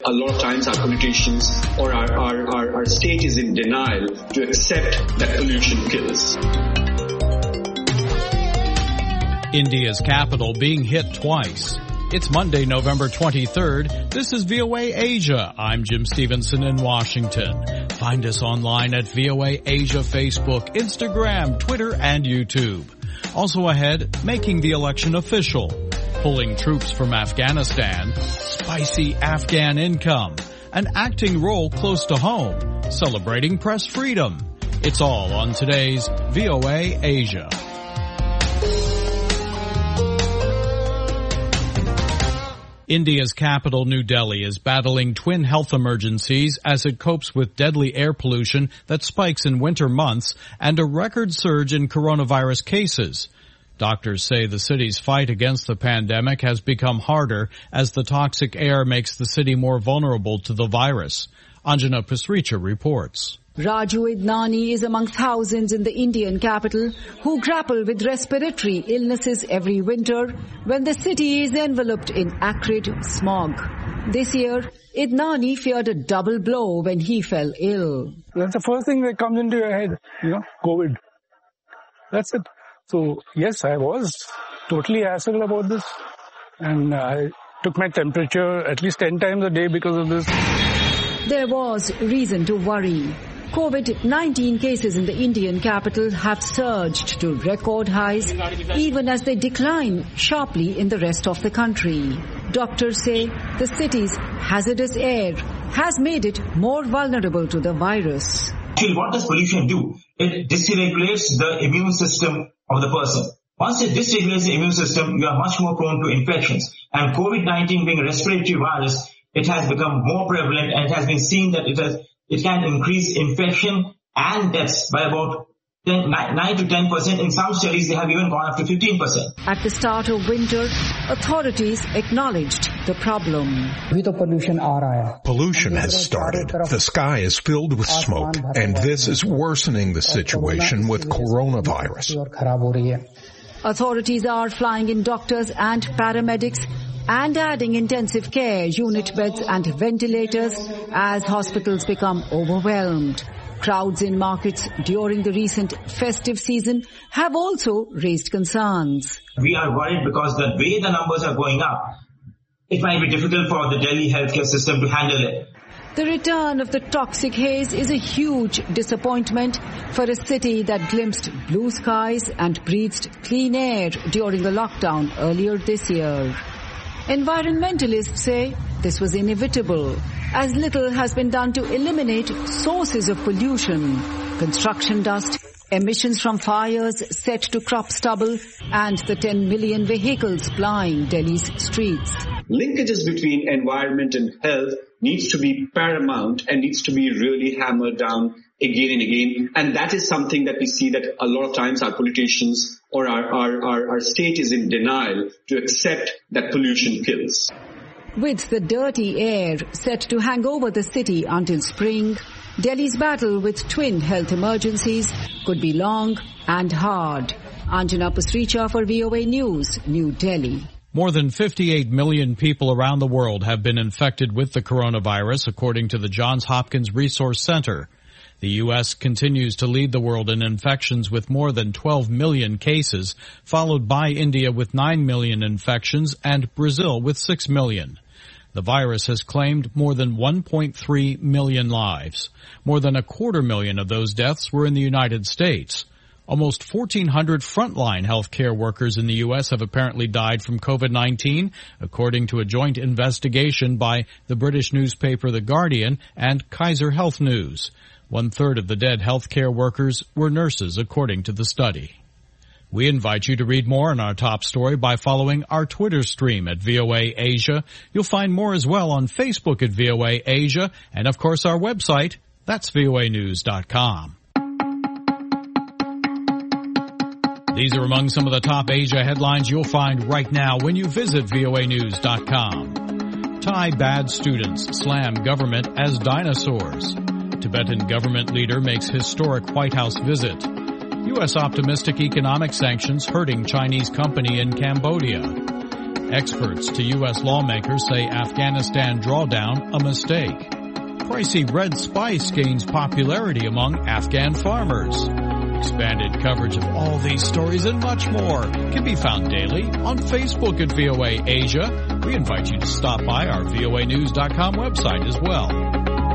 a lot of times our politicians or our state is in denial to accept that pollution kills. India's capital being hit twice. It's Monday, November 23rd. This is VOA Asia. I'm Jim Stevenson in Washington. Find us online at VOA Asia Facebook, Instagram, Twitter, and YouTube. Also ahead, making the election official, pulling troops from Afghanistan, spicy Afghan income, an acting role close to home, celebrating press freedom. It's all on today's VOA Asia. India's capital, New Delhi, is battling twin health emergencies as it copes with deadly air pollution that spikes in winter months and a record surge in coronavirus cases. Doctors say the city's fight against the pandemic has become harder as the toxic air makes the city more vulnerable to the virus. Anjana Pasricha reports. Raju Idnani is among thousands in the Indian capital who grapple with respiratory illnesses every winter when the city is enveloped in acrid smog. This year, Idnani feared a double blow when he fell ill. That's the first thing that comes into your head, COVID. That's it. So, yes, I was totally hassled about this, and I took my temperature at least 10 times a day because of this. There was reason to worry. COVID-19 cases in the Indian capital have surged to record highs, even as they decline sharply in the rest of the country. Doctors say the city's hazardous air has made it more vulnerable to the virus. Actually, what does pollution do? It dysregulates the immune system of the person. Once it dysregulates the immune system, you are much more prone to infections. And COVID-19 being a respiratory virus, it has become more prevalent, and it has been seen that it can increase infection and deaths by about 9 to 10%. In some studies, they have even gone up to 15%. At the start of winter, authorities acknowledged the problem. Pollution has started. The sky is filled with smoke, and this is worsening the situation with coronavirus. Authorities are flying in doctors and paramedics and adding intensive care unit beds and ventilators as hospitals become overwhelmed. Crowds in markets during the recent festive season have also raised concerns. We are worried because the way the numbers are going up, it might be difficult for the Delhi healthcare system to handle it. The return of the toxic haze is a huge disappointment for a city that glimpsed blue skies and breathed clean air during the lockdown earlier this year. Environmentalists say this was inevitable, as little has been done to eliminate sources of pollution, construction dust, emissions from fires set to crop stubble, and the 10 million vehicles plying Delhi's streets. Linkages between environment and health needs to be paramount and needs to be really hammered down again and again. And that is something that we see that a lot of times our politicians or our state is in denial to accept that pollution kills. With the dirty air set to hang over the city until spring, Delhi's battle with twin health emergencies could be long and hard. Anjana Pasricha for VOA News, New Delhi. More than 58 million people around the world have been infected with the coronavirus, according to the Johns Hopkins Resource Center. The U.S. continues to lead the world in infections with more than 12 million cases, followed by India with 9 million infections and Brazil with 6 million. The virus has claimed more than 1.3 million lives. More than 250,000 of those deaths were in the United States. Almost 1,400 frontline healthcare workers in the U.S. have apparently died from COVID-19, according to a joint investigation by the British newspaper The Guardian and Kaiser Health News. 1/3 of the dead healthcare workers were nurses, according to the study. We invite you to read more on our top story by following our Twitter stream at VOA Asia. You'll find more as well on Facebook at VOA Asia, and of course our website, that's voanews.com. These are among some of the top Asia headlines you'll find right now when you visit voanews.com. Thai bad students slam government as dinosaurs. Tibetan government leader makes historic White House visit. U.S. optimistic economic sanctions hurting Chinese company in Cambodia. Experts to U.S. lawmakers say Afghanistan drawdown a mistake. Pricey red spice gains popularity among Afghan farmers. Expanded coverage of all these stories and much more can be found daily on Facebook at VOA Asia. We invite you to stop by our voanews.com website as well.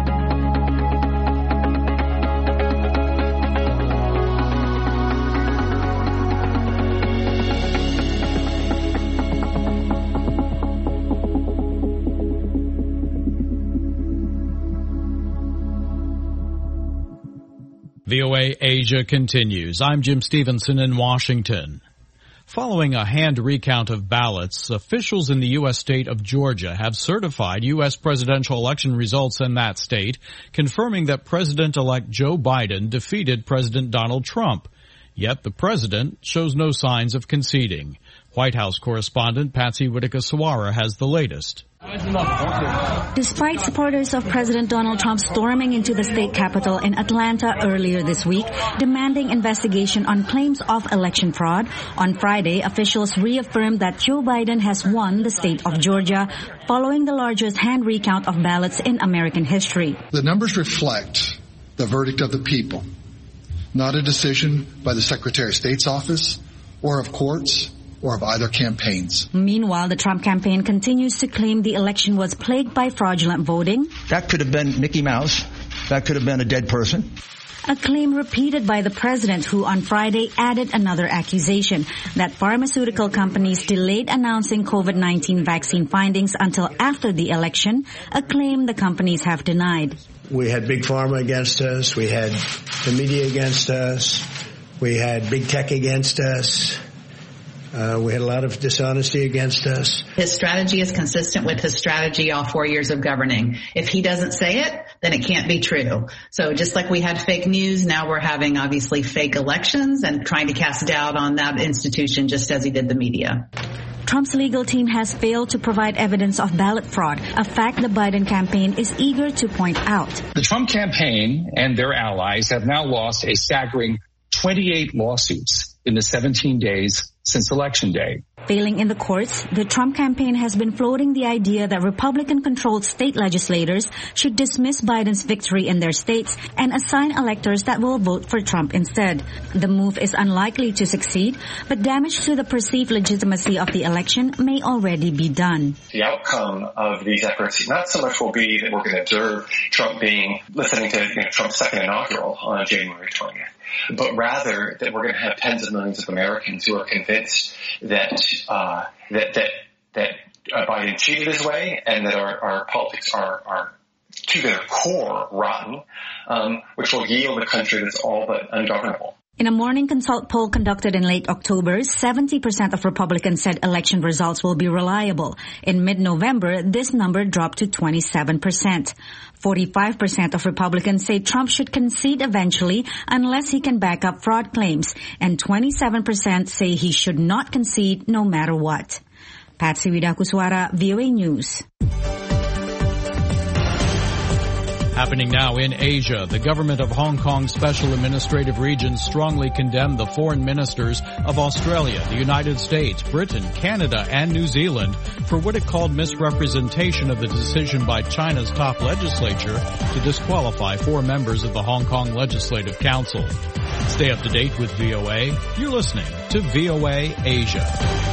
VOA Asia continues. I'm Jim Stevenson in Washington. Following a hand recount of ballots, officials in the U.S. state of Georgia have certified U.S. presidential election results in that state, confirming that President-elect Joe Biden defeated President Donald Trump. Yet the president shows no signs of conceding. White House correspondent Patsy Widakuswara has the latest. Despite supporters of President Donald Trump storming into the state capitol in Atlanta earlier this week, demanding investigation on claims of election fraud, on Friday, officials reaffirmed that Joe Biden has won the state of Georgia following the largest hand recount of ballots in American history. The numbers reflect the verdict of the people, not a decision by the Secretary of State's office or of courts or of either campaigns. Meanwhile, the Trump campaign continues to claim the election was plagued by fraudulent voting. That could have been Mickey Mouse. That could have been a dead person. A claim repeated by the president, who on Friday added another accusation that pharmaceutical companies delayed announcing COVID-19 vaccine findings until after the election, a claim the companies have denied. We had Big Pharma against us. We had the media against us. We had Big Tech against us. We had a lot of dishonesty against us. His strategy is consistent with his strategy all 4 years of governing. If he doesn't say it, then it can't be true. So just like we had fake news, now we're having obviously fake elections and trying to cast doubt on that institution just as he did the media. Trump's legal team has failed to provide evidence of ballot fraud, a fact the Biden campaign is eager to point out. The Trump campaign and their allies have now lost a staggering 28 lawsuits in the 17 days since Election Day. Failing in the courts, the Trump campaign has been floating the idea that Republican-controlled state legislators should dismiss Biden's victory in their states and assign electors that will vote for Trump instead. The move is unlikely to succeed, but damage to the perceived legitimacy of the election may already be done. The outcome of these efforts not so much will be that we're going to observe Trump listening to Trump's second inaugural on January 20th. But rather that we're going to have tens of millions of Americans who are convinced that Biden cheated his way and that our politics are to their core rotten, which will yield a country that's all but ungovernable. In a Morning Consult poll conducted in late October, 70% of Republicans said election results will be reliable. In mid-November, this number dropped to 27%. 45% of Republicans say Trump should concede eventually unless he can back up fraud claims, and 27% say he should not concede no matter what. Patsy Widakuswara, VOA News. Happening now in Asia, the government of Hong Kong's Special Administrative Region strongly condemned the foreign ministers of Australia, the United States, Britain, Canada, and New Zealand for what it called misrepresentation of the decision by China's top legislature to disqualify 4 members of the Hong Kong Legislative Council. Stay up to date with VOA. You're listening to VOA Asia.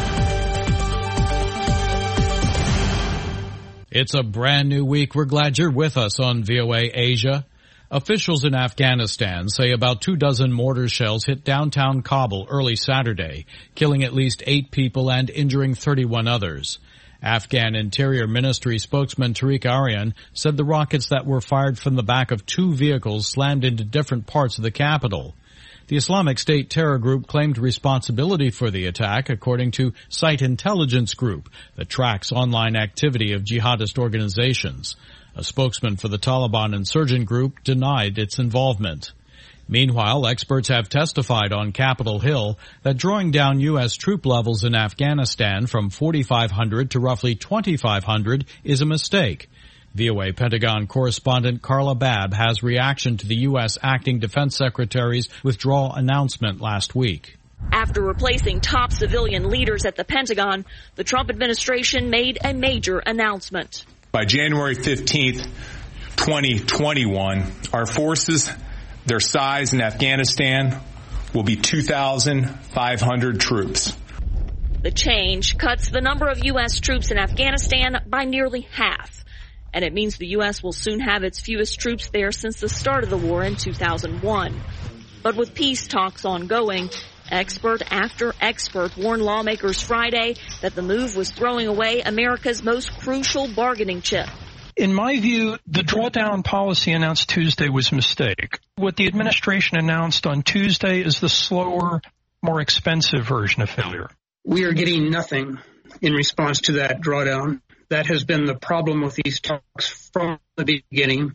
It's a brand new week. We're glad you're with us on VOA Asia. Officials in Afghanistan say about 24 mortar shells hit downtown Kabul early Saturday, killing at least 8 people and injuring 31 others. Afghan Interior Ministry spokesman Tariq Aryan said the rockets that were fired from the back of 2 vehicles slammed into different parts of the capital. The Islamic State terror group claimed responsibility for the attack, according to Site Intelligence Group, that tracks online activity of jihadist organizations. A spokesman for the Taliban insurgent group denied its involvement. Meanwhile, experts have testified on Capitol Hill that drawing down U.S. troop levels in Afghanistan from 4,500 to roughly 2,500 is a mistake. VOA Pentagon correspondent Carla Babb has reaction to the U.S. Acting Defense Secretary's withdrawal announcement last week. After replacing top civilian leaders at the Pentagon, the Trump administration made a major announcement. By January 15th, 2021, our forces, their size in Afghanistan, will be 2,500 troops. The change cuts the number of U.S. troops in Afghanistan by nearly half. And it means the U.S. will soon have its fewest troops there since the start of the war in 2001. But with peace talks ongoing, expert after expert warned lawmakers Friday that the move was throwing away America's most crucial bargaining chip. In my view, the drawdown policy announced Tuesday was a mistake. What the administration announced on Tuesday is the slower, more expensive version of failure. We are getting nothing in response to that drawdown. That has been the problem with these talks from the beginning.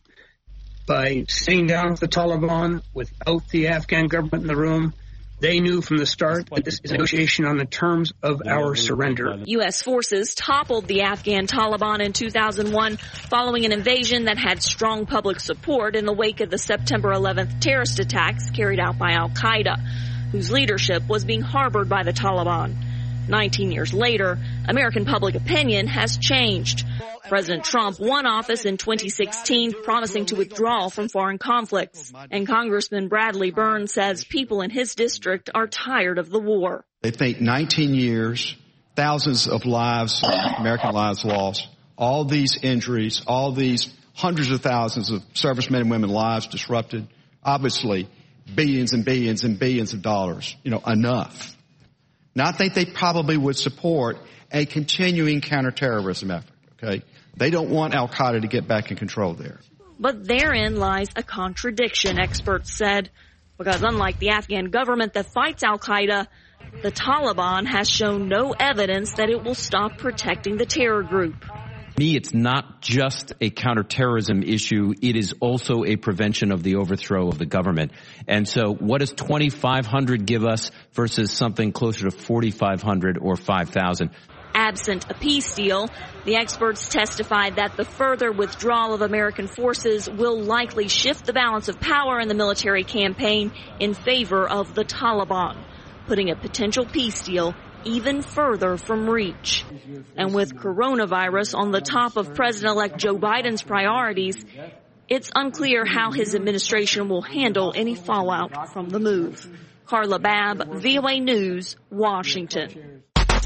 By sitting down with the Taliban without the Afghan government in the room, they knew from the start that this is a negotiation on the terms of our surrender. U.S. forces toppled the Afghan Taliban in 2001 following an invasion that had strong public support in the wake of the September 11th terrorist attacks carried out by al-Qaeda, whose leadership was being harbored by the Taliban. 19 years later, American public opinion has changed. President Trump won office in 2016, promising to withdraw from foreign conflicts. And Congressman Bradley Byrne says people in his district are tired of the war. They think 19 years, thousands of lives, American lives lost, all these injuries, all these hundreds of thousands of servicemen and women lives disrupted, obviously billions and billions and billions of dollars, enough. Now, I think they probably would support a continuing counterterrorism effort, okay? They don't want al-Qaeda to get back in control there. But therein lies a contradiction, experts said, because unlike the Afghan government that fights al-Qaeda, the Taliban has shown no evidence that it will stop protecting the terror group. Me, it's not just a counterterrorism issue. It is also a prevention of the overthrow of the government. And so what does 2,500 give us versus something closer to 4,500 or 5,000? Absent a peace deal, the experts testified that the further withdrawal of American forces will likely shift the balance of power in the military campaign in favor of the Taliban, putting a potential peace deal even further from reach. And with coronavirus on the top of President-elect Joe Biden's priorities, it's unclear how his administration will handle any fallout from the move. Carla Babb, VOA News, Washington.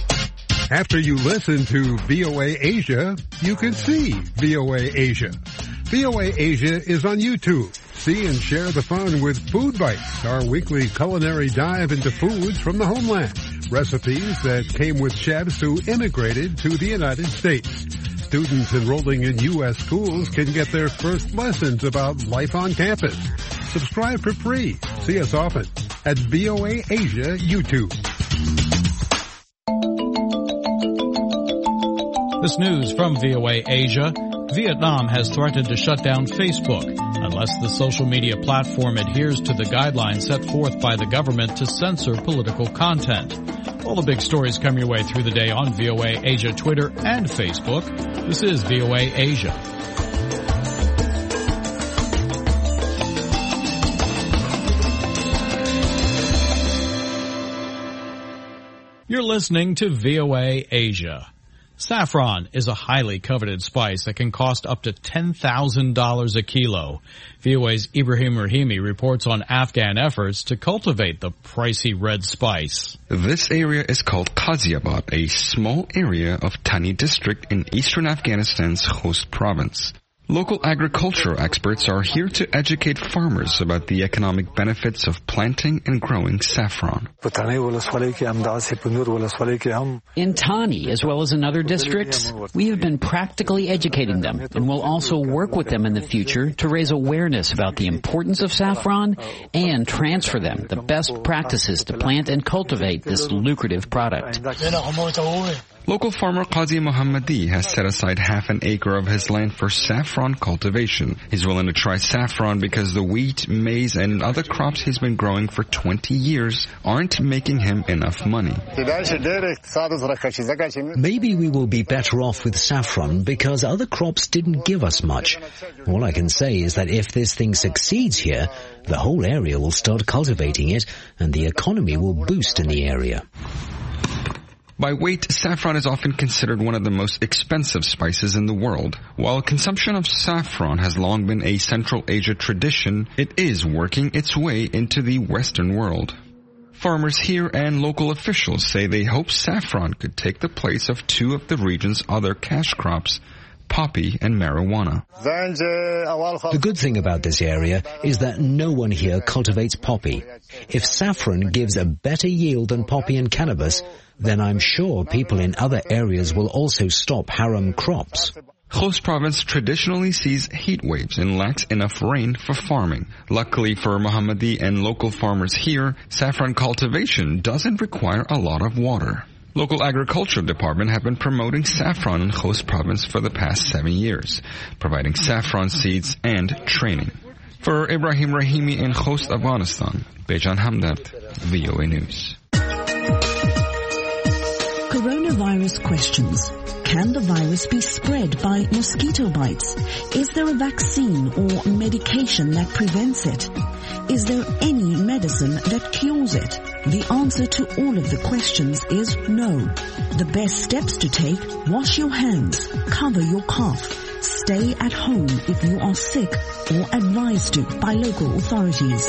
After you listen to VOA Asia, you can see VOA Asia. VOA Asia is on YouTube. See and share the fun with Food Bites, our weekly culinary dive into foods from the homeland. Recipes that came with chefs who immigrated to the United States. Students enrolling in U.S. schools can get their first lessons about life on campus. Subscribe for free. See us often at VOA Asia YouTube. This news from VOA Asia. Vietnam has threatened to shut down Facebook unless the social media platform adheres to the guidelines set forth by the government to censor political content. All the big stories come your way through the day on VOA Asia Twitter and Facebook. This is VOA Asia. You're listening to VOA Asia. Saffron is a highly coveted spice that can cost up to $10,000 a kilo. VOA's Ibrahim Rahimi reports on Afghan efforts to cultivate the pricey red spice. This area is called Ghaziabad, a small area of Tani district in eastern Afghanistan's Khost province. Local agricultural experts are here to educate farmers about the economic benefits of planting and growing saffron. In Tani, as well as in other districts, we have been practically educating them and will also work with them in the future to raise awareness about the importance of saffron and transfer them the best practices to plant and cultivate this lucrative product. Local farmer Qazi Mohammadi has set aside half an acre of his land for saffron cultivation. He's willing to try saffron because the wheat, maize, and other crops he's been growing for 20 years aren't making him enough money. Maybe we will be better off with saffron because other crops didn't give us much. All I can say is that if this thing succeeds here, the whole area will start cultivating it and the economy will boost in the area. By weight, saffron is often considered one of the most expensive spices in the world. While consumption of saffron has long been a Central Asia tradition, it is working its way into the Western world. Farmers here and local officials say they hope saffron could take the place of two of the region's other cash crops, poppy and marijuana. The good thing about this area is that no one here cultivates poppy. If saffron gives a better yield than poppy and cannabis, then I'm sure people in other areas will also stop haram crops. Khost province traditionally sees heat waves and lacks enough rain for farming. Luckily for Mohammadi and local farmers here, saffron cultivation doesn't require a lot of water. Local agriculture department have been promoting saffron in Khost province for the past 7 years, providing saffron seeds and training. For Ibrahim Rahimi in Khost, Afghanistan, Bejan Hamdat, VOA News. Coronavirus questions. Can the virus be spread by mosquito bites? Is there a vaccine or medication that prevents it? Is there any medicine that cures it? The answer to all of the questions is no. The best steps to take: wash your hands, cover your cough, stay at home if you are sick or advised to by local authorities.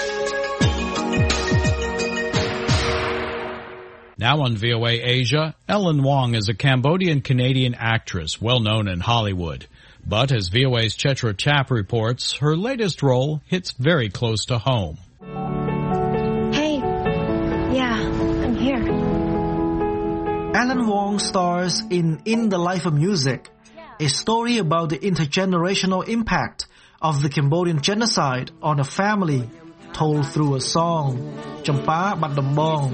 Now on VOA Asia, Ellen Wong is a Cambodian-Canadian actress well known in Hollywood. But as VOA's Chetra Chap reports, her latest role hits very close to home. Hey. Yeah, I'm here. Ellen Wong stars in the Life of Music, a story about the intergenerational impact of the Cambodian genocide on a family, told through a song, Champa Bat Dam Bong.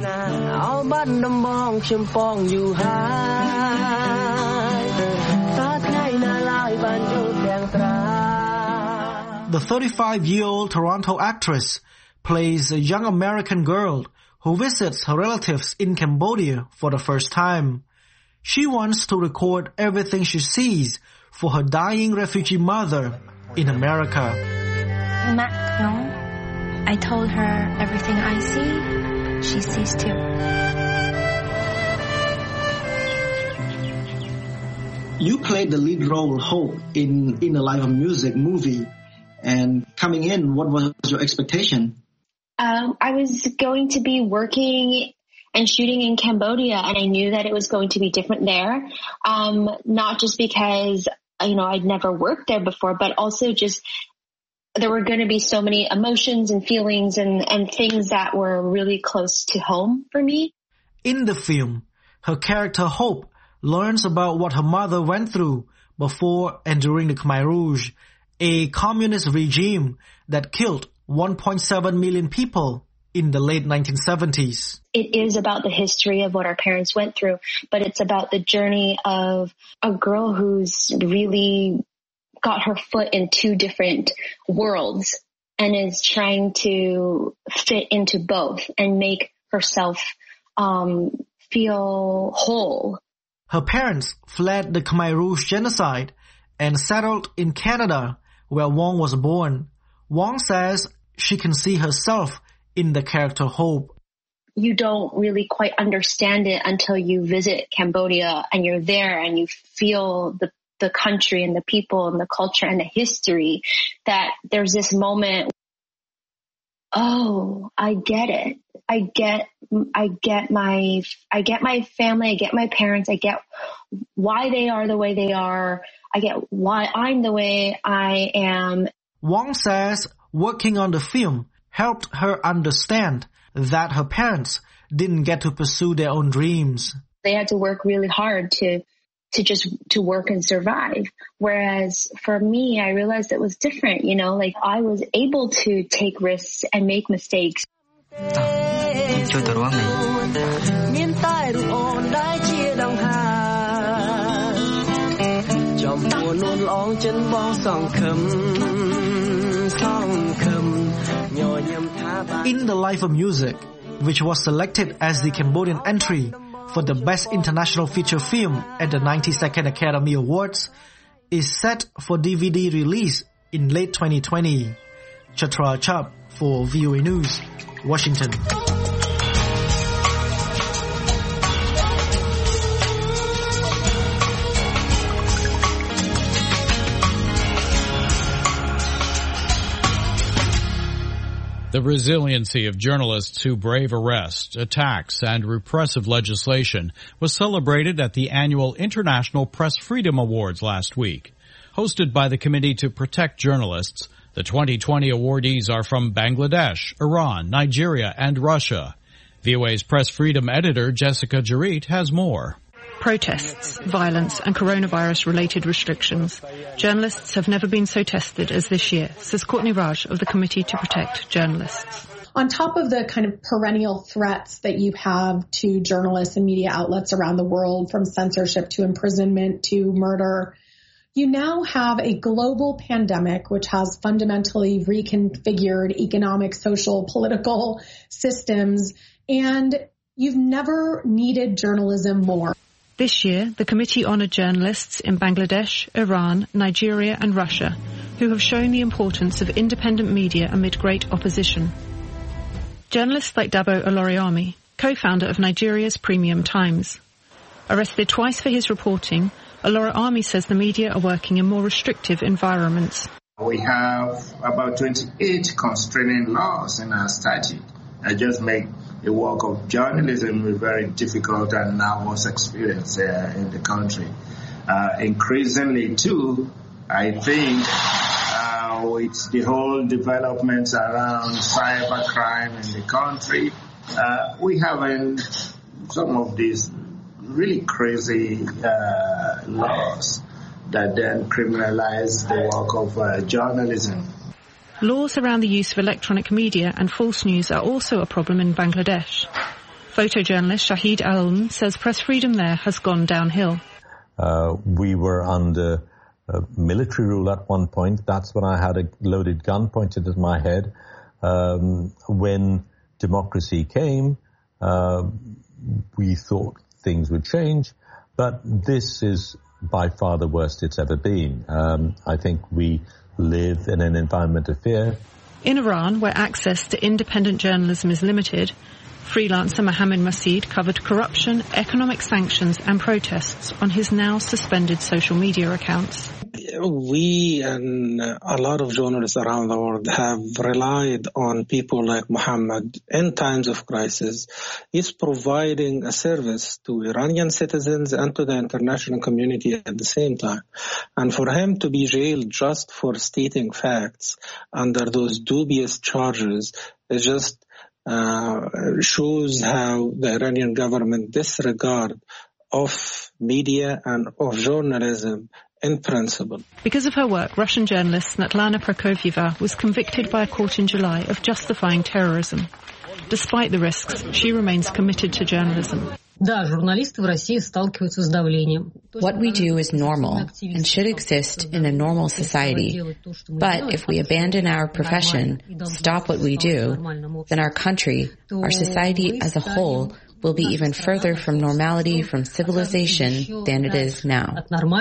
The 35-year-old Toronto actress plays a young American girl who visits her relatives in Cambodia for the first time. She wants to record everything she sees for her dying refugee mother in America. I told her everything I see, she sees too. You played the lead role, Hope, in the Life of Music movie. And coming in, what was your expectation? I was going to be working and shooting in Cambodia, and I knew that it was going to be different there. Not just because, I'd never worked there before, but also just there were going to be so many emotions and feelings and things that were really close to home for me. In the film, her character Hope learns about what her mother went through before and during the Khmer Rouge, a communist regime that killed 1.7 million people in the late 1970s. It is about the history of what our parents went through, but it's about the journey of a girl who's really got her foot in two different worlds and is trying to fit into both and make herself feel whole. Her parents fled the Khmer Rouge genocide and settled in Canada, where Wong was born. Wong says she can see herself in the character Hope. You don't really quite understand it until you visit Cambodia and you're there and you feel the country and the people and the culture and the history, that there's this moment, oh, I get it. I get my family. I get my parents. I get why they are the way they are. I get why I'm the way I am. Wong says working on the film helped her understand that her parents didn't get to pursue their own dreams. They had to work really hard to work and survive. Whereas for me, I realized it was different, I was able to take risks and make mistakes. In the Life of Music, which was selected as the Cambodian entry for the Best International Feature Film at the 92nd Academy Awards, is set for DVD release in late 2020. Chatra Chap for VOA News, Washington. The resiliency of journalists who brave arrest, attacks, and repressive legislation was celebrated at the annual International Press Freedom Awards last week. Hosted by the Committee to Protect Journalists, the 2020 awardees are from Bangladesh, Iran, Nigeria, and Russia. VOA's press freedom editor, Jessica Jarit, has more. Protests, violence and coronavirus-related restrictions. Journalists have never been so tested as this year, says Courtney Raj of the Committee to Protect Journalists. On top of the kind of perennial threats that you have to journalists and media outlets around the world, from censorship to imprisonment to murder, you now have a global pandemic which has fundamentally reconfigured economic, social, political systems, and you've never needed journalism more. This year, the committee honoured journalists in Bangladesh, Iran, Nigeria and Russia who have shown the importance of independent media amid great opposition. Journalists like Dabo Oloriami, co-founder of Nigeria's Premium Times. Arrested twice for his reporting, Oloriami says the media are working in more restrictive environments. We have about 28 constraining laws in our statute that just make the work of journalism a very difficult and nervous experience in the country. Increasingly, too, I think with the whole developments around cybercrime in the country, we have some of these really crazy laws that then criminalize the work of journalism. Laws around the use of electronic media and false news are also a problem in Bangladesh. Photojournalist Shahid Alam says press freedom there has gone downhill. We were under military rule at one point. That's when I had a loaded gun pointed at my head. When democracy came, we thought things would change, but this is by far the worst it's ever been. I think we live in an environment of fear. In Iran, where access to independent journalism is limited, freelancer Mohammed Masid covered corruption, economic sanctions and protests on his now suspended social media accounts. We and a lot of journalists around the world have relied on people like Mohammed in times of crisis. He's providing a service to Iranian citizens and to the international community at the same time. And for him to be jailed just for stating facts under those dubious charges is just shows how the Iranian government disregard of media and of journalism in principle. Because of her work, Russian journalist Svetlana Prokofieva was convicted by a court in July of justifying terrorism. Despite the risks, she remains committed to journalism. What we do is normal and should exist in a normal society. But if we abandon our profession, stop what we do, then our country, our society as a whole, will be even further from normality, from civilization, than it is now.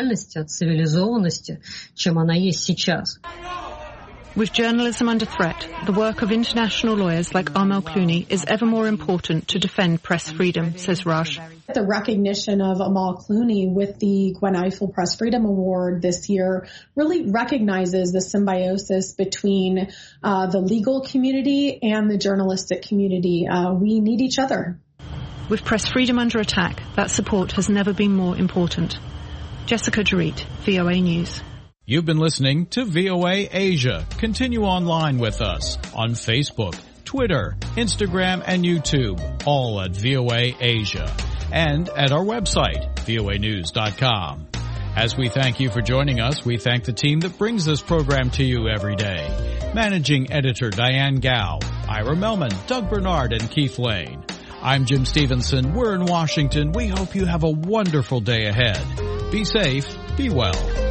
With journalism under threat, the work of international lawyers like Amal Clooney is ever more important to defend press freedom, says Raj. The recognition of Amal Clooney with the Gwen Ifill Press Freedom Award this year really recognizes the symbiosis between the legal community and the journalistic community. We need each other. With press freedom under attack, that support has never been more important. Jessica Jarit, VOA News. You've been listening to VOA Asia. Continue online with us on Facebook, Twitter, Instagram, and YouTube, all at VOA Asia, and at our website, voanews.com. As we thank you for joining us, we thank the team that brings this program to you every day. Managing Editor Diane Gao, Ira Melman, Doug Bernard, and Keith Lane. I'm Jim Stevenson. We're in Washington. We hope you have a wonderful day ahead. Be safe. Be well.